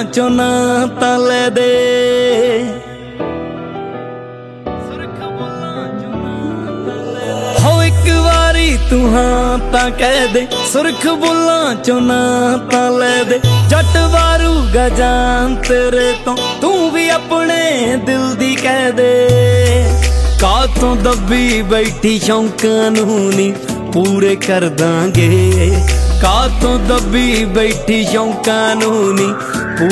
चो ना तां लै दे। हो एक वारी तू हाँ तां कह दे, सुरख बुल्लां चो ना तां लै दे। जट वारूगा जान तेरे तो तू भी अपने दिल दी कह दे। कातों दबी बैठी शौकां नूं नी पूरे कर दांगे, कातों दबी बैठी शौकां नूं नी